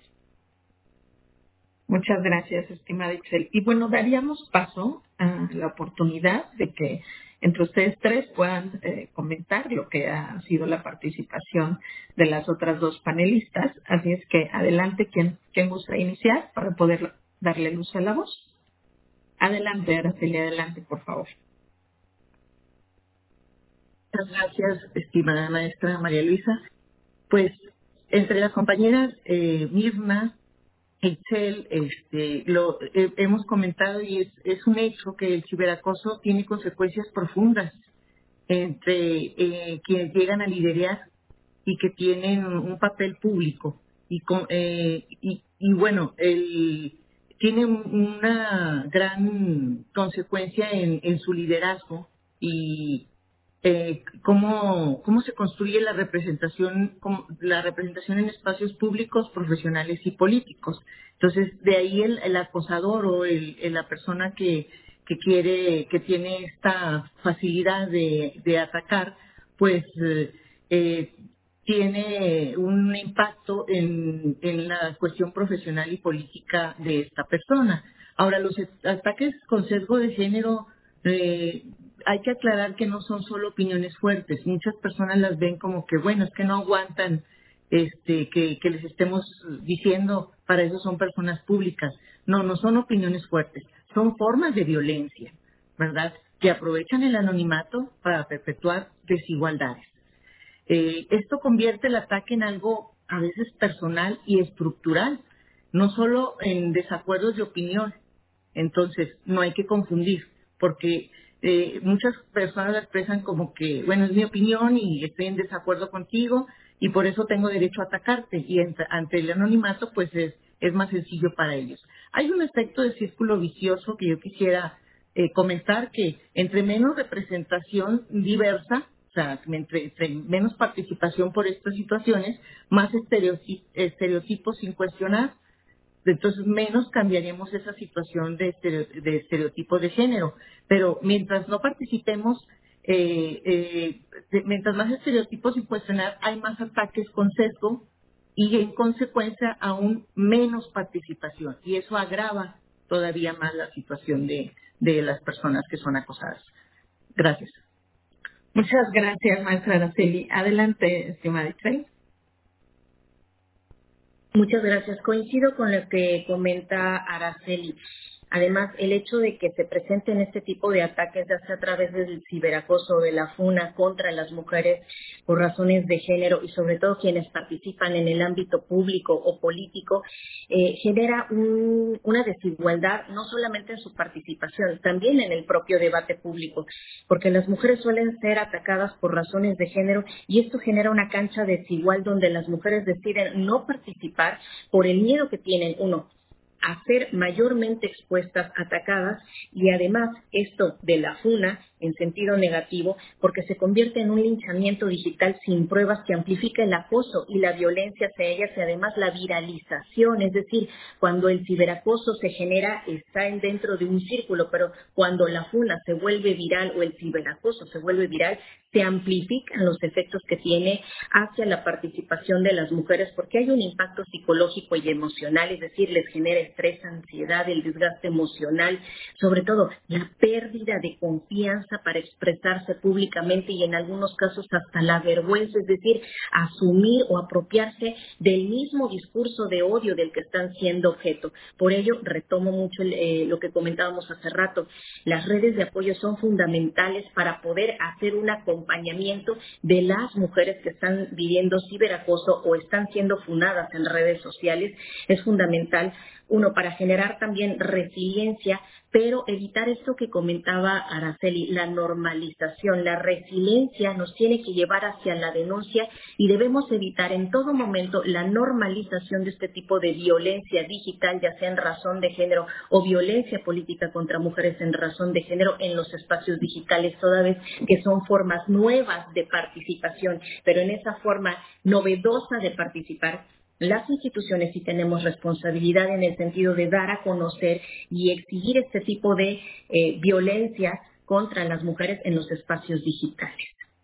Speaker 2: Muchas gracias, estimada Itzel. Y bueno, daríamos paso a la oportunidad de que entre ustedes tres puedan comentar lo que ha sido la participación de las otras dos panelistas. Así es que adelante, ¿quién gusta iniciar para poder darle luz a la voz? Adelante, Araceli, adelante, por favor.
Speaker 4: Muchas gracias, estimada maestra María Luisa. Pues entre las compañeras Mirna, Itzel, hemos comentado, y es un hecho que el ciberacoso tiene consecuencias profundas entre quienes llegan a liderar y que tienen un papel público. Y bueno, tiene una gran consecuencia en su liderazgo y cómo se construye la representación en espacios públicos, profesionales y políticos. Entonces, de ahí el acosador o la persona que tiene esta facilidad de atacar, pues tiene un impacto en la cuestión profesional y política de esta persona. Ahora, los ataques con sesgo de género hay que aclarar que no son solo opiniones fuertes. Muchas personas las ven como que, bueno, es que no aguantan que les estemos diciendo, para eso son personas públicas. No, no son opiniones fuertes, son formas de violencia, ¿verdad? Que aprovechan el anonimato para perpetuar desigualdades. Esto convierte el ataque en algo a veces personal y estructural, no solo en desacuerdos de opinión. Entonces, no hay que confundir, porque muchas personas la expresan como que, bueno, es mi opinión y estoy en desacuerdo contigo y por eso tengo derecho a atacarte. Y ante el anonimato, pues es más sencillo para ellos. Hay un efecto de círculo vicioso que yo quisiera comentar, que entre menos representación diversa, o sea, entre menos participación por estas situaciones, más estereotipos sin cuestionar, entonces menos cambiaríamos esa situación de estereotipos de género. Pero mientras no participemos, mientras más estereotipos sin cuestionar, hay más ataques con sesgo y en consecuencia aún menos participación. Y eso agrava todavía más la situación de las personas que son acosadas. Gracias.
Speaker 2: Muchas gracias, maestra Araceli. Adelante, estimada Itzel.
Speaker 5: Muchas gracias. Coincido con lo que comenta Araceli. Además, el hecho de que se presenten este tipo de ataques, ya sea a través del ciberacoso, de la FUNA contra las mujeres por razones de género y sobre todo quienes participan en el ámbito público o político, genera una desigualdad no solamente en su participación, también en el propio debate público, porque las mujeres suelen ser atacadas por razones de género y esto genera una cancha desigual donde las mujeres deciden no participar por el miedo que tienen, uno, a ser mayormente expuestas, atacadas, y además esto de la FUNA en sentido negativo, porque se convierte en un linchamiento digital sin pruebas que amplifica el acoso y la violencia hacia ellas y además la viralización, es decir, cuando el ciberacoso se genera está dentro de un círculo, pero cuando la FUNA se vuelve viral o el ciberacoso se vuelve viral, se amplifican los efectos que tiene hacia la participación de las mujeres porque hay un impacto psicológico y emocional, es decir, les genera estrés, ansiedad, el desgaste emocional, sobre todo la pérdida de confianza para expresarse públicamente y en algunos casos hasta la vergüenza, es decir, asumir o apropiarse del mismo discurso de odio del que están siendo objeto. Por ello, retomo mucho lo que comentábamos hace rato, las redes de apoyo son fundamentales para poder hacer un acompañamiento de las mujeres que están viviendo ciberacoso o están siendo funadas en redes sociales. Es fundamental, uno, para generar también resiliencia, pero evitar esto que comentaba Araceli, la normalización. La resiliencia nos tiene que llevar hacia la denuncia y debemos evitar en todo momento la normalización de este tipo de violencia digital, ya sea en razón de género o violencia política contra mujeres en razón de género en los espacios digitales, toda vez que son formas nuevas de participación, pero en esa forma novedosa de participar, las instituciones sí tenemos responsabilidad en el sentido de dar a conocer y exigir este tipo de violencia contra las mujeres en los espacios digitales.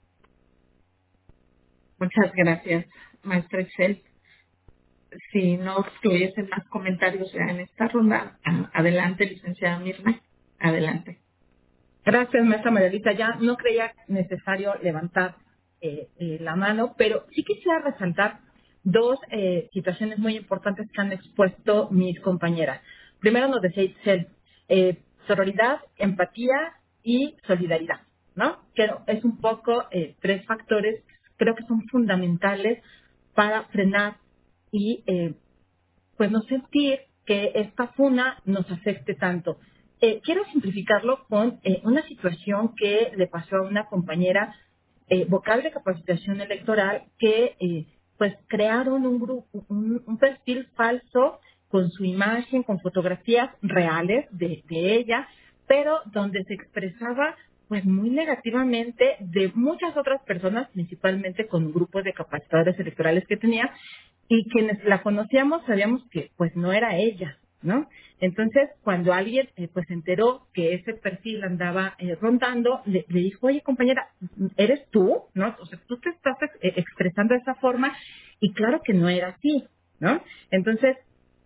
Speaker 2: Muchas gracias, maestra Itzel. Si no tuviesen más comentarios ya en esta ronda, adelante, licenciada Mirna, adelante.
Speaker 3: Gracias, maestra María Luisa. Ya no creía necesario levantar la mano, pero sí quisiera resaltar dos situaciones muy importantes que han expuesto mis compañeras. Primero nos decía Itzel, sororidad, empatía y solidaridad, ¿no? Que es un poco tres factores, creo que son fundamentales para frenar y pues no sentir que esta funa nos afecte tanto. Quiero simplificarlo con una situación que le pasó a una compañera vocal de capacitación electoral que pues crearon un grupo, un perfil falso con su imagen, con fotografías reales de ella, pero donde se expresaba pues muy negativamente de muchas otras personas, principalmente con grupos de capacitadores electorales que tenía, y quienes la conocíamos sabíamos que pues no era ella, ¿no? Entonces, cuando alguien pues se enteró que ese perfil andaba rondando, le dijo, oye compañera, ¿eres tú? ¿No? O sea, tú te estás expresando de esa forma, y claro que no era así, ¿no? Entonces,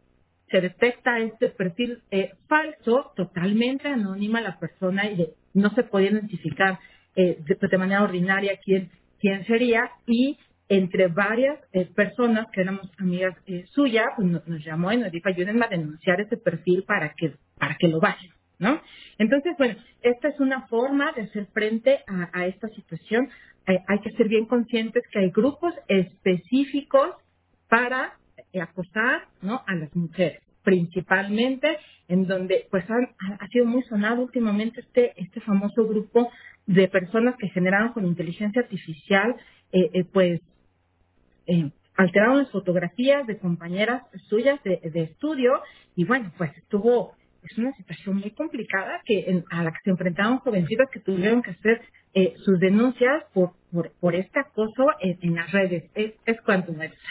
Speaker 3: se detecta este perfil falso, totalmente anónima la persona y no se podía identificar de manera ordinaria quién sería, y entre varias personas que éramos amigas suyas, pues nos llamó y nos dijo, ayúdenme a denunciar ese perfil para que lo bajen, ¿no? Entonces, bueno, esta es una forma de hacer frente a esta situación. Hay que ser bien conscientes que hay grupos específicos para acosar, ¿no?, a las mujeres, principalmente en donde pues ha sido muy sonado últimamente este famoso grupo de personas que generaron con inteligencia artificial alteraron las fotografías de compañeras suyas de estudio, y bueno, pues es una situación muy complicada a la que se enfrentaron jovencitas que tuvieron que hacer sus denuncias por este acoso en las redes. Es cuanto, maestra.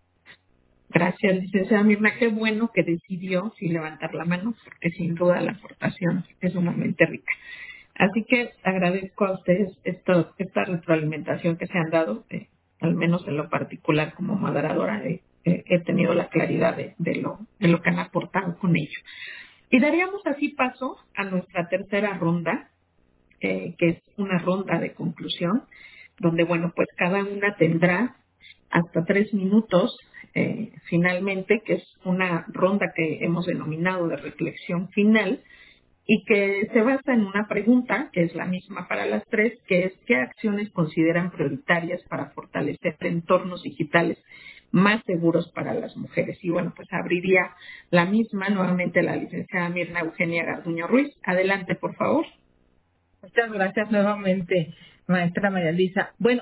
Speaker 2: Gracias, licenciada Mirna. Qué bueno que decidió sí levantar la mano, porque sin duda la aportación es sumamente rica. Así que agradezco a ustedes esta retroalimentación que se han dado, al menos en lo particular como moderadora he tenido la claridad de lo que han aportado con ello. Y daríamos así paso a nuestra tercera ronda, que es una ronda de conclusión, donde, bueno, pues cada una tendrá hasta 3 minutos finalmente, que es una ronda que hemos denominado de reflexión final y que se basa en una pregunta, que es la misma para las tres, que es ¿qué acciones consideran prioritarias para fortalecer entornos digitales más seguros para las mujeres? Y bueno, pues abriría la misma nuevamente la licenciada Mirna Eugenia Garduño Ruiz. Adelante, por favor.
Speaker 3: Muchas gracias nuevamente, maestra María Luisa. Bueno,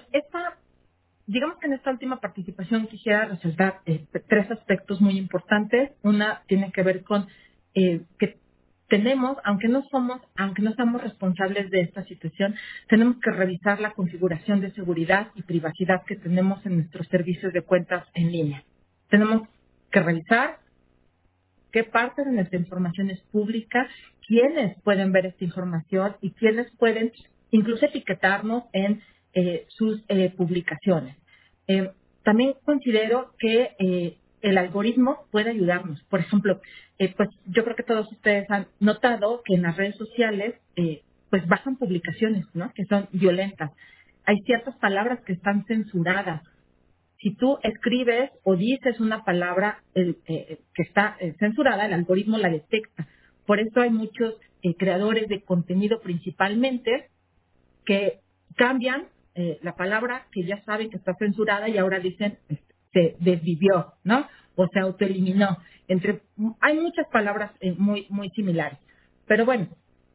Speaker 3: digamos que en esta última participación quisiera resaltar 3 aspectos muy importantes. Una tiene que ver con que tenemos, aunque no somos responsables de esta situación, tenemos que revisar la configuración de seguridad y privacidad que tenemos en nuestros servicios de cuentas en línea. Tenemos que revisar qué parte de nuestra información es pública, quiénes pueden ver esta información y quiénes pueden incluso etiquetarnos en sus publicaciones. También considero que el algoritmo puede ayudarnos. Por ejemplo, pues yo creo que todos ustedes han notado que en las redes sociales pues bajan publicaciones, ¿no?, que son violentas. Hay ciertas palabras que están censuradas. Si tú escribes o dices una palabra que está censurada, el algoritmo la detecta. Por eso hay muchos creadores de contenido principalmente que cambian la palabra que ya saben que está censurada y ahora dicen se desvivió, ¿no? O se autoeliminó. Hay muchas palabras muy, muy similares. Pero bueno,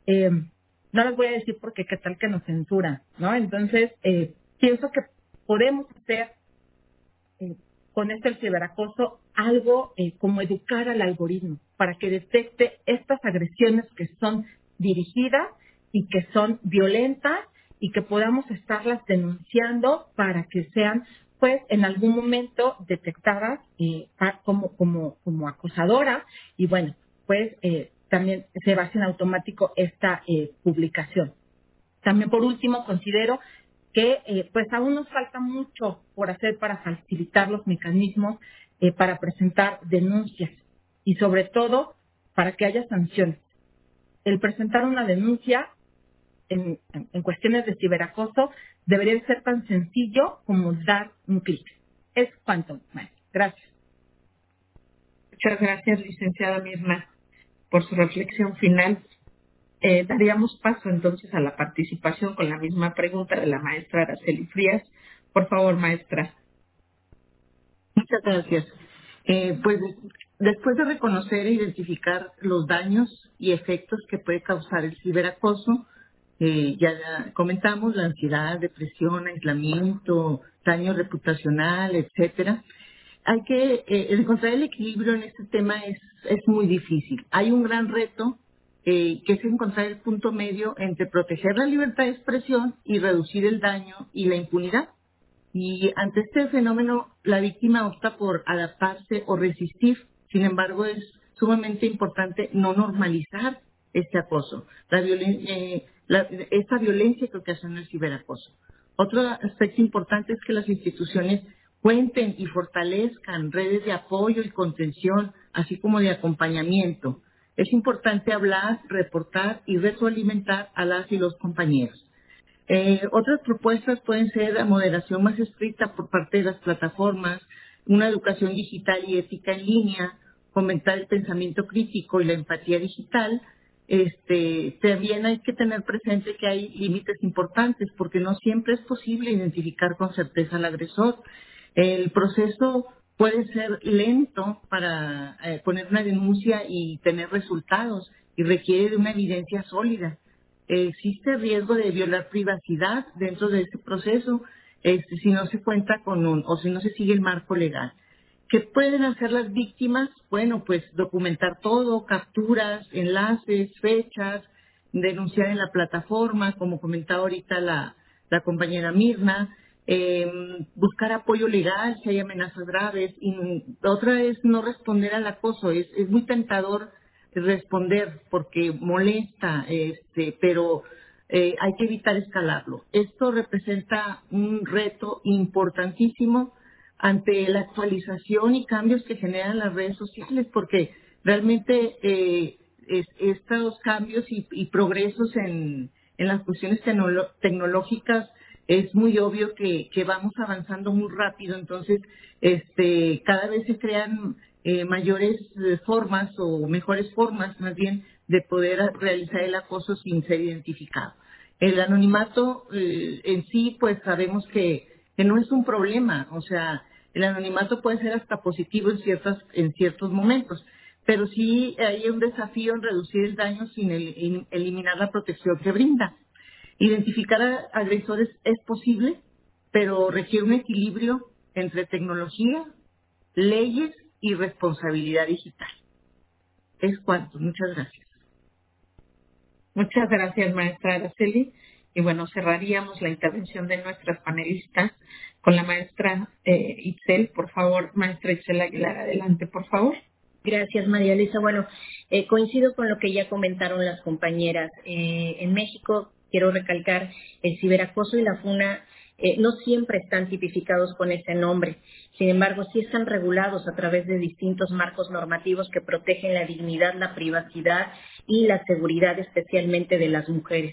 Speaker 3: no las voy a decir porque qué tal que nos censuran, ¿no? Entonces, pienso que podemos hacer con el ciberacoso algo como educar al algoritmo para que detecte estas agresiones que son dirigidas y que son violentas y que podamos estarlas denunciando para que sean pues en algún momento detectadas como acosadoras y bueno, pues también se basa en automático esta publicación. También por último considero que pues aún nos falta mucho por hacer para facilitar los mecanismos para presentar denuncias y sobre todo para que haya sanciones. El presentar una denuncia en cuestiones de ciberacoso debería ser tan sencillo como dar un clic. Es cuanto, maestra. Gracias.
Speaker 2: Muchas gracias, licenciada Mirna, por su reflexión final. Daríamos paso entonces a la participación con la misma pregunta de la maestra Araceli Frías. Por favor, maestra.
Speaker 4: Muchas gracias. Pues después de reconocer e identificar los daños y efectos que puede causar el ciberacoso, ya comentamos la ansiedad, depresión, aislamiento, daño reputacional, etcétera. Hay que encontrar el equilibrio en este tema es muy difícil. Hay un gran reto que es encontrar el punto medio entre proteger la libertad de expresión y reducir el daño y la impunidad. Y ante este fenómeno, la víctima opta por adaptarse o resistir. Sin embargo, es sumamente importante no normalizar este acoso, esta violencia que ocasiona el ciberacoso. Otro aspecto importante es que las instituciones cuenten y fortalezcan redes de apoyo y contención, así como de acompañamiento. Es importante hablar, reportar y retroalimentar a las y los compañeros. Otras propuestas pueden ser la moderación más estricta por parte de las plataformas, una educación digital y ética en línea, fomentar el pensamiento crítico y la empatía digital. También hay que tener presente que hay límites importantes porque no siempre es posible identificar con certeza al agresor. El proceso puede ser lento para poner una denuncia y tener resultados y requiere de una evidencia sólida. Existe riesgo de violar privacidad dentro de este proceso si no se cuenta con o si no se sigue el marco legal. ¿Qué pueden hacer las víctimas? Bueno, pues documentar todo, capturas, enlaces, fechas, denunciar en la plataforma, como comentaba ahorita la compañera Mirna, buscar apoyo legal si hay amenazas graves. Y otra es no responder al acoso. Es muy tentador responder porque molesta, pero hay que evitar escalarlo. Esto representa un reto importantísimo ante la actualización y cambios que generan las redes sociales, porque realmente estos cambios y progresos en las cuestiones tecnológicas es muy obvio que vamos avanzando muy rápido, entonces cada vez se crean mayores formas o mejores formas más bien de poder realizar el acoso sin ser identificado. El anonimato en sí, pues sabemos que no es un problema, o sea, el anonimato puede ser hasta positivo en ciertos momentos, pero sí hay un desafío en reducir el daño sin eliminar la protección que brinda. Identificar a agresores es posible, pero requiere un equilibrio entre tecnología, leyes y responsabilidad digital. Es cuanto. Muchas gracias.
Speaker 2: Muchas gracias, maestra Araceli. Y bueno, cerraríamos la intervención de nuestras panelistas con la maestra Itzel. Por favor, maestra Itzel Aguilar, adelante, por favor.
Speaker 5: Gracias, María Luisa. Bueno, coincido con lo que ya comentaron las compañeras. En México, quiero recalcar, el ciberacoso y la FUNA no siempre están tipificados con ese nombre. Sin embargo, sí están regulados a través de distintos marcos normativos que protegen la dignidad, la privacidad y la seguridad, especialmente de las mujeres.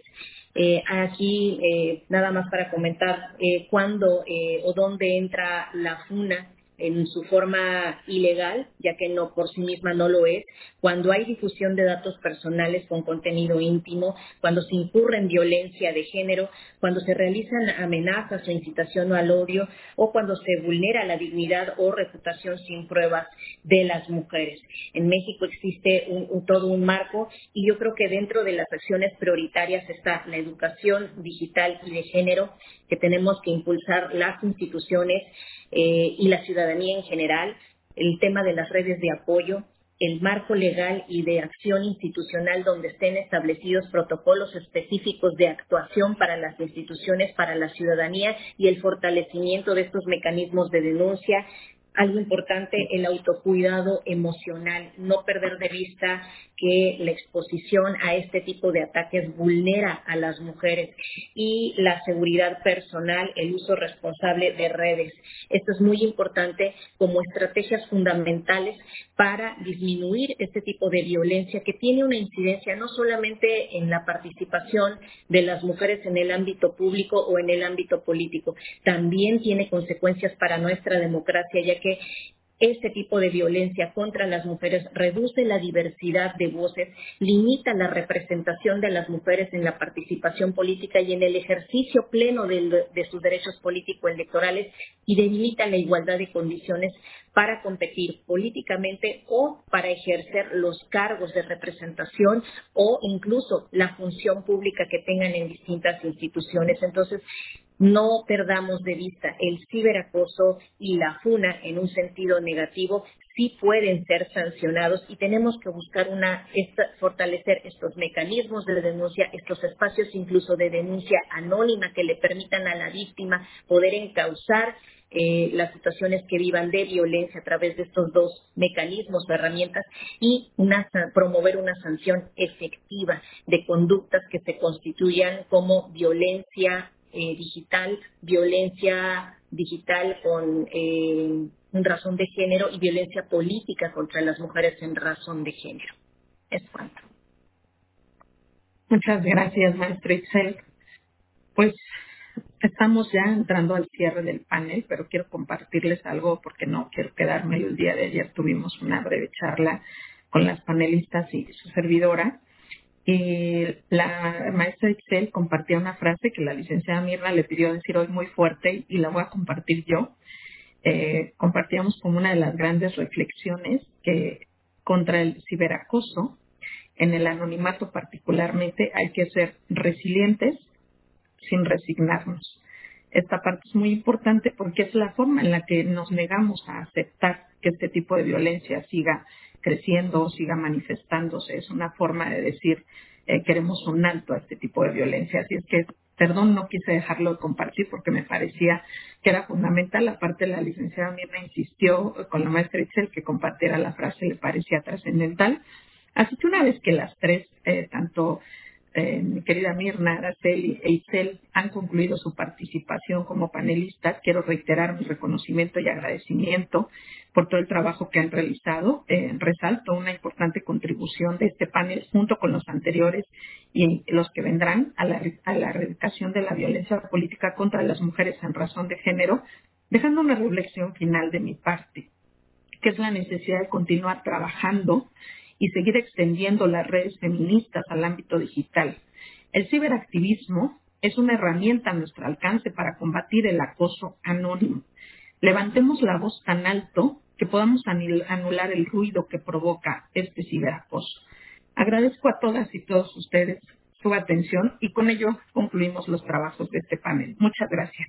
Speaker 5: Aquí, nada más para comentar cuándo o dónde entra la FUNA en su forma ilegal, ya que no por sí misma no lo es, cuando hay difusión de datos personales con contenido íntimo, cuando se incurre en violencia de género, cuando se realizan amenazas o incitación al odio, o cuando se vulnera la dignidad o reputación sin pruebas de las mujeres. En México existe todo un marco y yo creo que dentro de las acciones prioritarias está la educación digital y de género, que tenemos que impulsar las instituciones y la ciudadanía en general, el tema de las redes de apoyo, el marco legal y de acción institucional donde estén establecidos protocolos específicos de actuación para las instituciones, para la ciudadanía y el fortalecimiento de estos mecanismos de denuncia. Algo importante, el autocuidado emocional, no perder de vista que la exposición a este tipo de ataques vulnera a las mujeres y la seguridad personal, el uso responsable de redes. Esto es muy importante como estrategias fundamentales para disminuir este tipo de violencia que tiene una incidencia no solamente en la participación de las mujeres en el ámbito público o en el ámbito político, también tiene consecuencias para nuestra democracia, ya que este tipo de violencia contra las mujeres reduce la diversidad de voces, limita la representación de las mujeres en la participación política y en el ejercicio pleno de sus derechos político-electorales y delimita la igualdad de condiciones para competir políticamente o para ejercer los cargos de representación o incluso la función pública que tengan en distintas instituciones. Entonces, no perdamos de vista el ciberacoso y la FUNA en un sentido negativo sí pueden ser sancionados y tenemos que buscar fortalecer estos mecanismos de denuncia, estos espacios incluso de denuncia anónima que le permitan a la víctima poder encauzar las situaciones que vivan de violencia a través de estos dos mecanismos o herramientas y promover una sanción efectiva de conductas que se constituyan como violencia digital, violencia digital con razón de género y violencia política contra las mujeres en razón de género. Es cuanto.
Speaker 2: Muchas gracias, maestra Itzel. Pues estamos ya entrando al cierre del panel, pero quiero compartirles algo porque no quiero quedármelo. El día de ayer tuvimos una breve charla con las panelistas y su servidora. Y la maestra Itzel compartía una frase que la licenciada Mirna le pidió decir hoy muy fuerte y la voy a compartir yo. Compartíamos como una de las grandes reflexiones que contra el ciberacoso, en el anonimato particularmente, hay que ser resilientes sin resignarnos. Esta parte es muy importante porque es la forma en la que nos negamos a aceptar que este tipo de violencia siga creciendo, siga manifestándose. Es una forma de decir queremos un alto a este tipo de violencia. Así es que, perdón, no quise dejarlo de compartir porque me parecía que era fundamental. Aparte, la licenciada Mirna insistió con la maestra Itzel que compartiera la frase, le parecía trascendental. Así que una vez que las tres, tanto mi querida Mirna, Araceli e Itzel han concluido su participación como panelistas, quiero reiterar mi reconocimiento y agradecimiento por todo el trabajo que han realizado. Resalto una importante contribución de este panel junto con los anteriores y los que vendrán a la erradicación de la violencia política contra las mujeres en razón de género, dejando una reflexión final de mi parte, que es la necesidad de continuar trabajando y seguir extendiendo las redes feministas al ámbito digital. El ciberactivismo es una herramienta a nuestro alcance para combatir el acoso anónimo. Levantemos la voz tan alto que podamos anular el ruido que provoca este ciberacoso. Agradezco a todas y todos ustedes su atención y con ello concluimos los trabajos de este panel. Muchas gracias.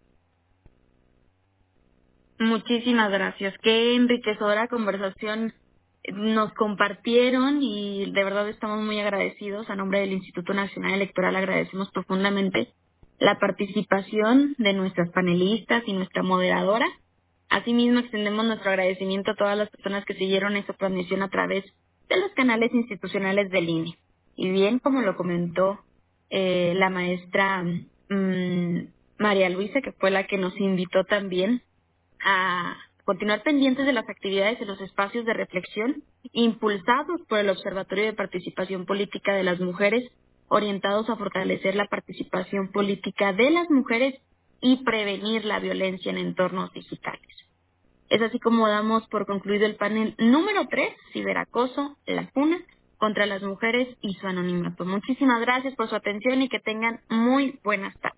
Speaker 1: Muchísimas gracias. Qué enriquecedora conversación nos compartieron y de verdad estamos muy agradecidos. A nombre del Instituto Nacional Electoral agradecemos profundamente la participación de nuestras panelistas y nuestra moderadora. Asimismo, extendemos nuestro agradecimiento a todas las personas que siguieron esta transmisión a través de los canales institucionales del INE. Y bien, como lo comentó la maestra María Luisa, que fue la que nos invitó también a continuar pendientes de las actividades y los espacios de reflexión impulsados por el Observatorio de Participación Política de las Mujeres, orientados a fortalecer la participación política de las mujeres y prevenir la violencia en entornos digitales. Es así como damos por concluido el panel número 3, Ciberacoso, la funa contra las mujeres y su anonimato. Muchísimas gracias por su atención y que tengan muy buenas tardes.